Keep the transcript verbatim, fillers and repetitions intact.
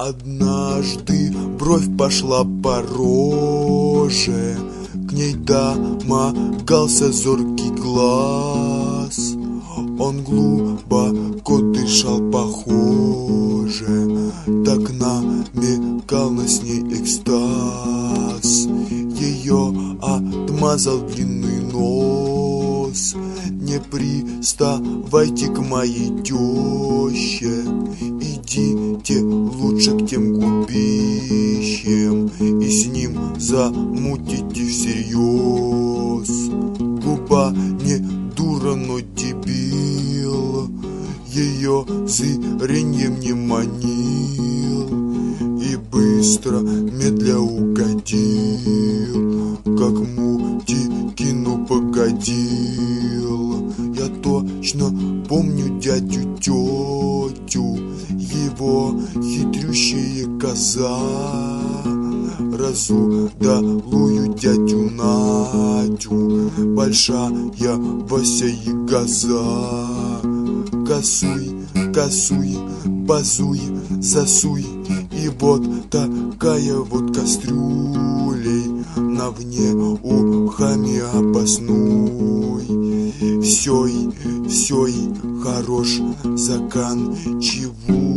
Однажды бровь пошла по роже, к ней домогался зоркий глаз. Он глубоко дышал, похоже, так намекал на с ней экстаз. Ее отмазал длинный нос: не приставайте к моей теще, идите лучше к тем губищам, и с ним замутите всерьез. Губа не дура, но дебил, ее зрением не манил, и быстро, медля угодил, как мутики, ну погодил. Я точно помню дядю, тетю, его хитрющая коза, разудалую дядю Надю, большая Вася и газа. Косуй, косуй, базуй, засуй, и вот такая вот кастрюлей на вне ухами обоснуй. Всёй, всёй хорош заканчивай.